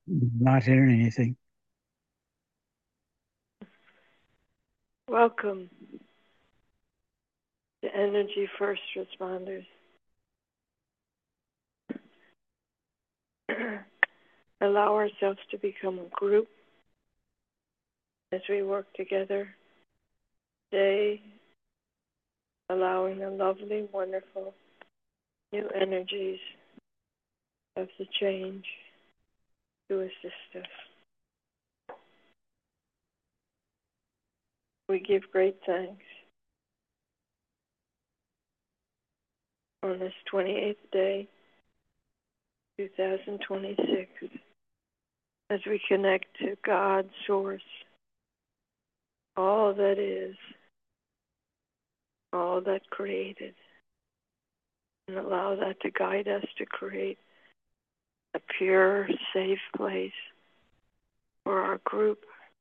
Not hearing anything. Welcome to Energy First Responders. Allow ourselves to become a group as we work together today, allowing the lovely, wonderful new energies of the change to assist us. We give great thanks on this 28th day, 2026, as we connect to God, Source, all that is, all that created, and allow that to guide us to create a pure, safe place for our group.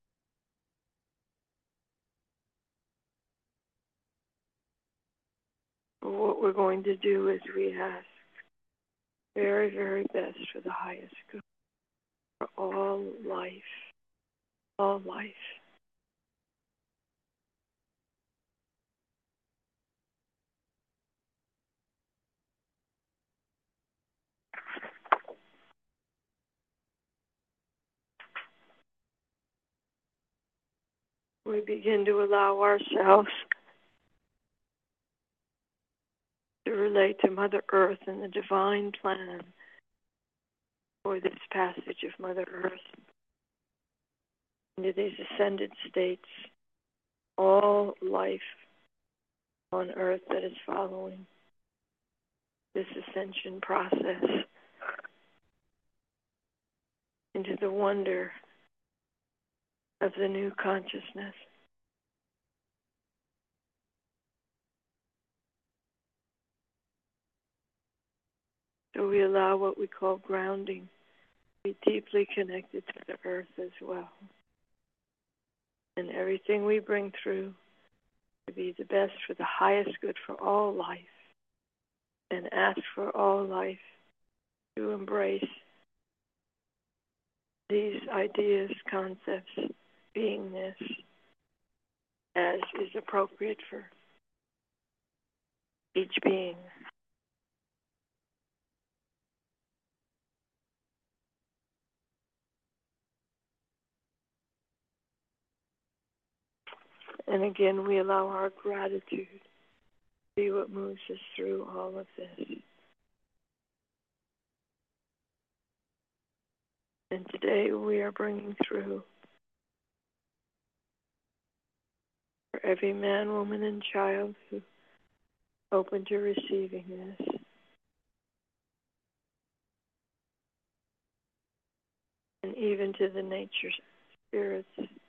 What we're going to do is we ask very, very best for the highest good for all life, all life. We begin to allow ourselves to relate to Mother Earth and the divine plan for this passage of Mother Earth into these ascended states, all life on Earth that is following this ascension process into the wonder of the new consciousness. So we allow what we call grounding to be deeply connected to the earth as well. And everything we bring through to be the best for the highest good for all life, and ask for all life to embrace these ideas, concepts, beingness as is appropriate for each being. And again, we allow our gratitude to be what moves us through all of this. And today we are bringing through for every man, woman, and child who open to receiving this. And even to the nature spirits,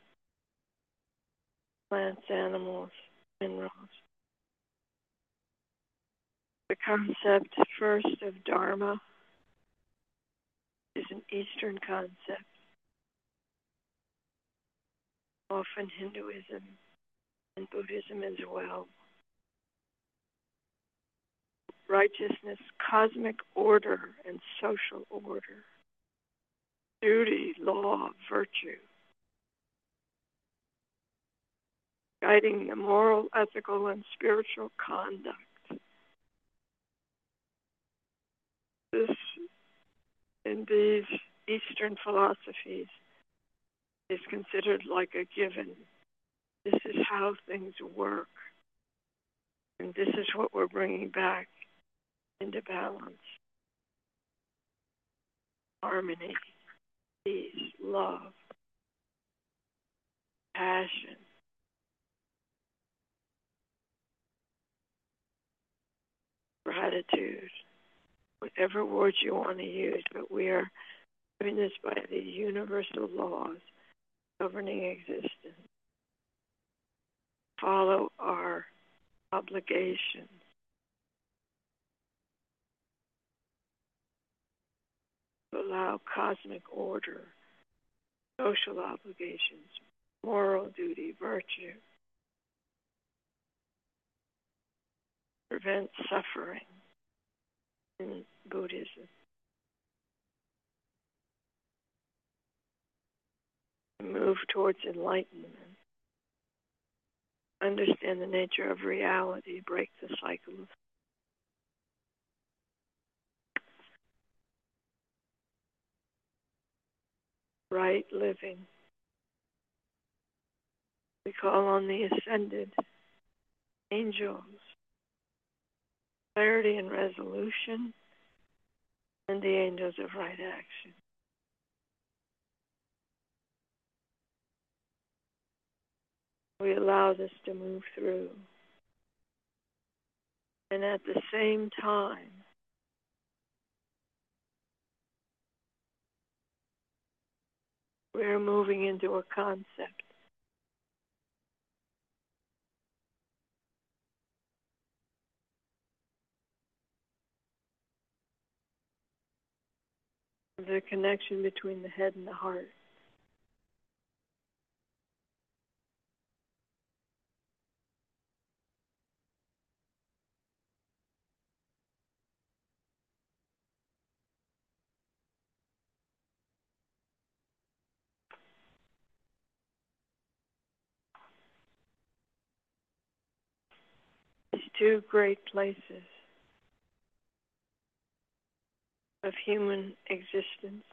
plants, animals, minerals. The concept first of Dharma is an Eastern concept, often Hinduism and Buddhism as well. Righteousness, cosmic order, and social order. Duty, law, virtue. Guiding the moral, ethical, and spiritual conduct. This, in these Eastern philosophies, is considered like a given. This is how things work. And this is what we're bringing back into balance. Harmony, peace, love, passion. Gratitude, whatever words you want to use, but we are doing this by the universal laws governing existence. Follow our obligations. Allow cosmic order, social obligations, moral duty, virtue. Prevent suffering in Buddhism. move towards enlightenment. Understand the nature of reality, break the cycle of right living. We call on the ascended angels, clarity and resolution, and the angels of right action. We allow this to move through. And at the same time, we're moving into a concept. The connection between the head and the heart. These two great places of human existence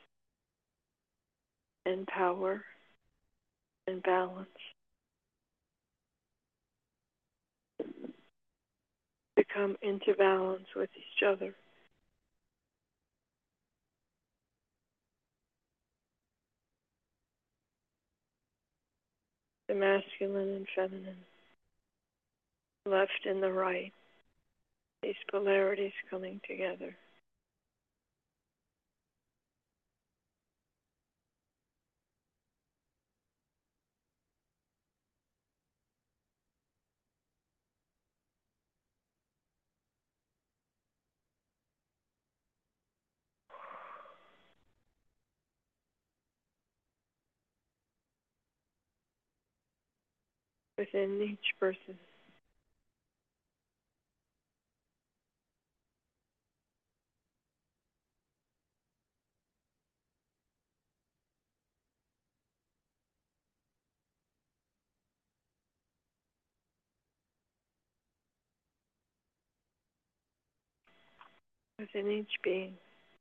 and power and balance to come into balance with each other. The masculine and feminine, left and the right, these polarities coming together. Within each person. Within each being.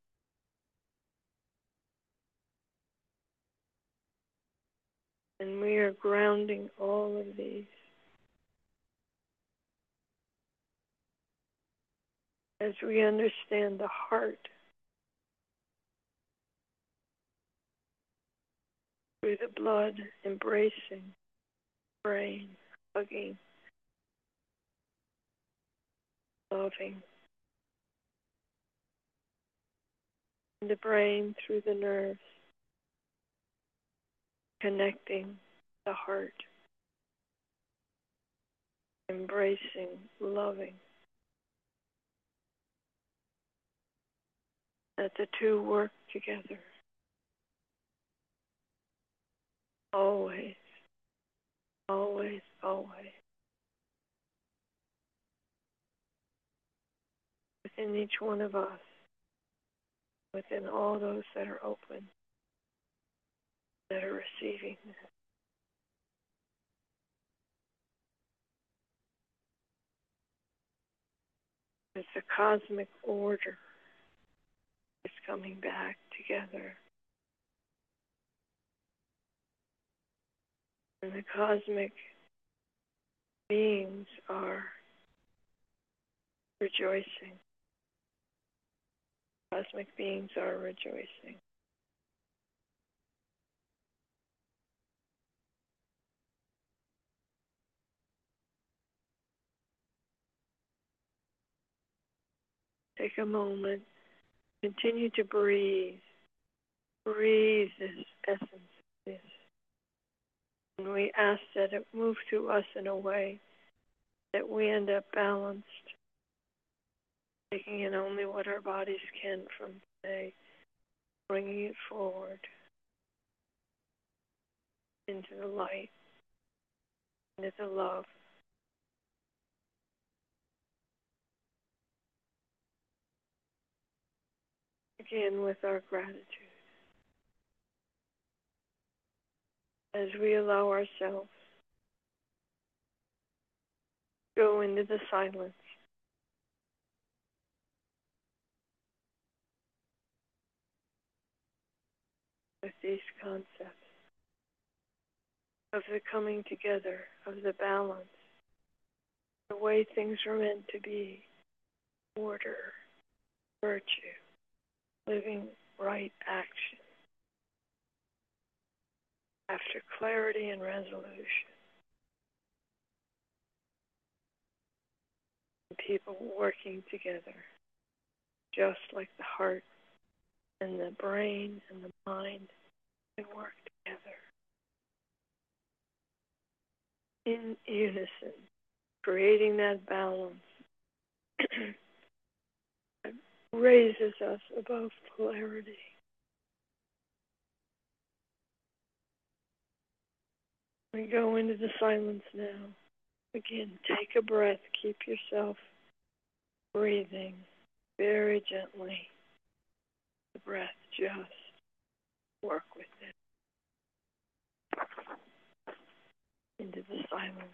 And we are grounding all of these as we understand the heart through the blood, embracing, brain, hugging, loving. And the brain through the nerves, connecting the heart, embracing, loving. That the two work together. Always, always, always. Within each one of us, within all those that are open, that are receiving this. As the cosmic order is coming back together. And the cosmic beings are rejoicing. Cosmic beings are rejoicing. Take a moment, continue to breathe. Breathe this essence of this. And we ask that it move through us in a way that we end up balanced, taking in only what our bodies can from today, bringing it forward into the light, into the love. Begin with our gratitude. as we allow ourselves to go into the silence with these concepts of the coming together, of the balance, the way things are meant to be, order, virtue, living right action, after clarity and resolution. And people working together, just like the heart and the brain and the mind can work together in unison, creating that balance that raises us above polarity. We go into the silence now. Again, take a breath. Keep yourself breathing very gently. The breath, just work with it. Into the silence.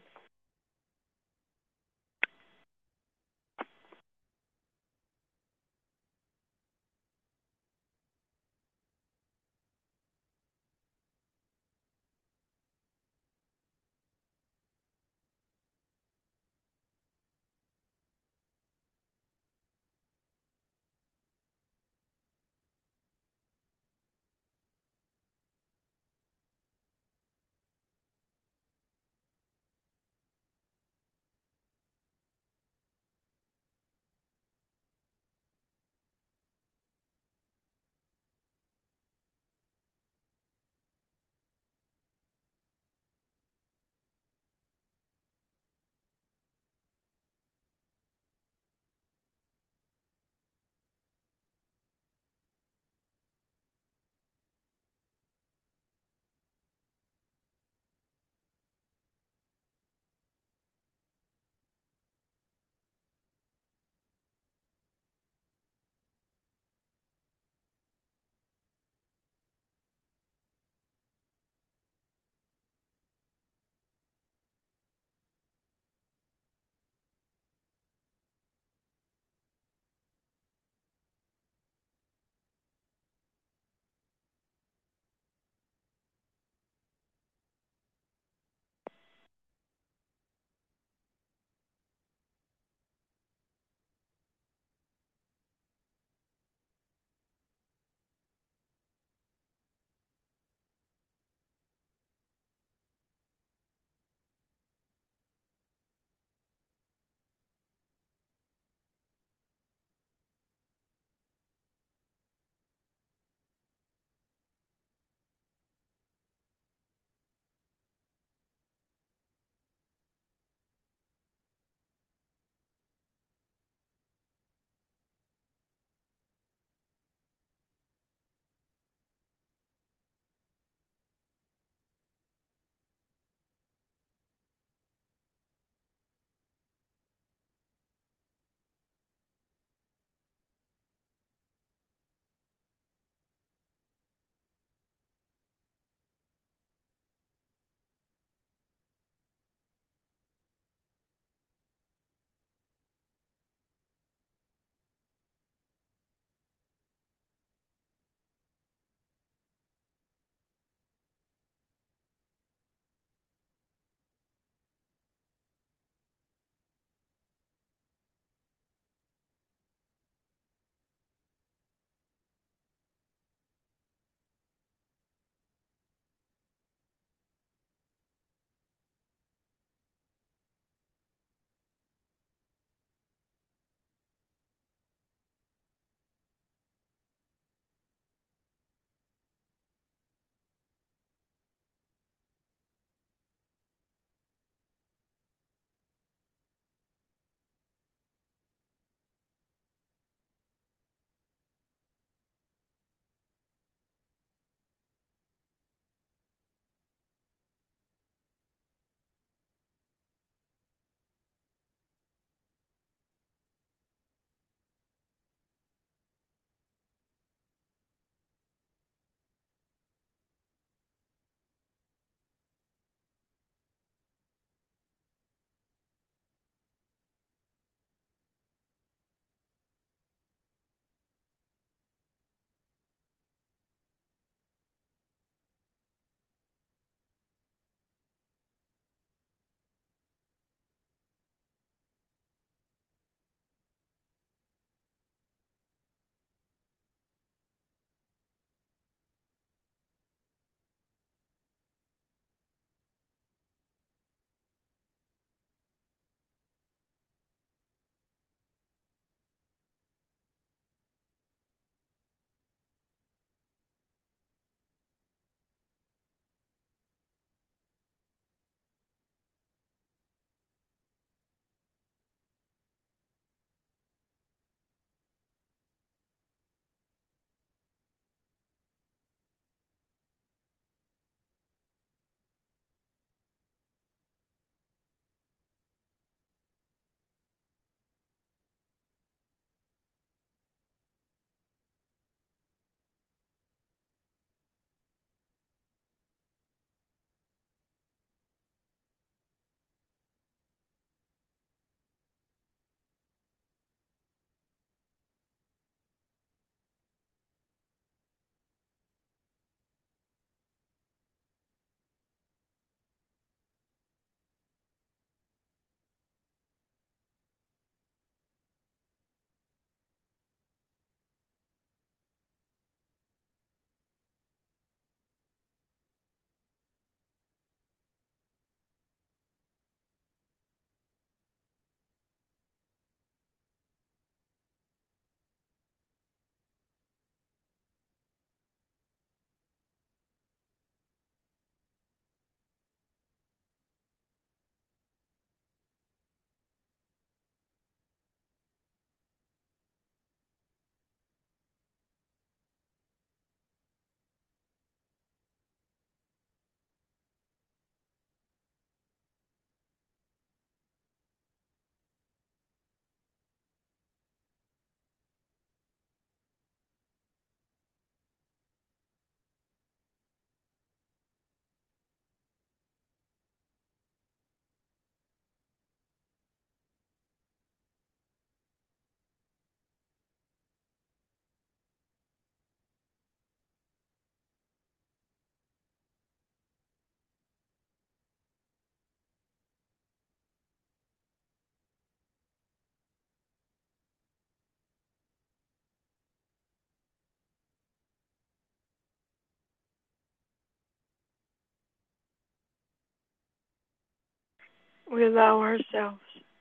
we allow ourselves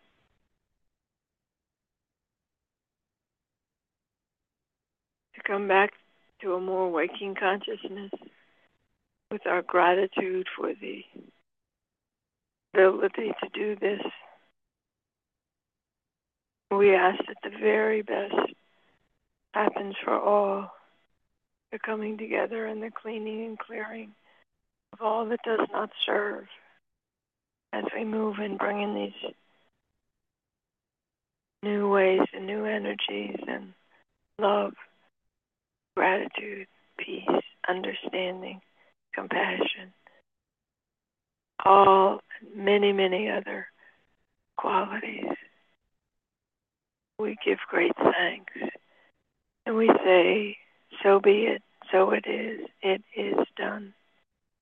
to come back to a more waking consciousness with our gratitude for the ability to do this. We ask that the very best happens for all, the coming together and the cleaning and clearing of all that does not serve as we move and bring in these new ways and new energies and love, gratitude, peace, understanding, compassion, all many, many other qualities. We give great thanks and we say, so be it, so it is done.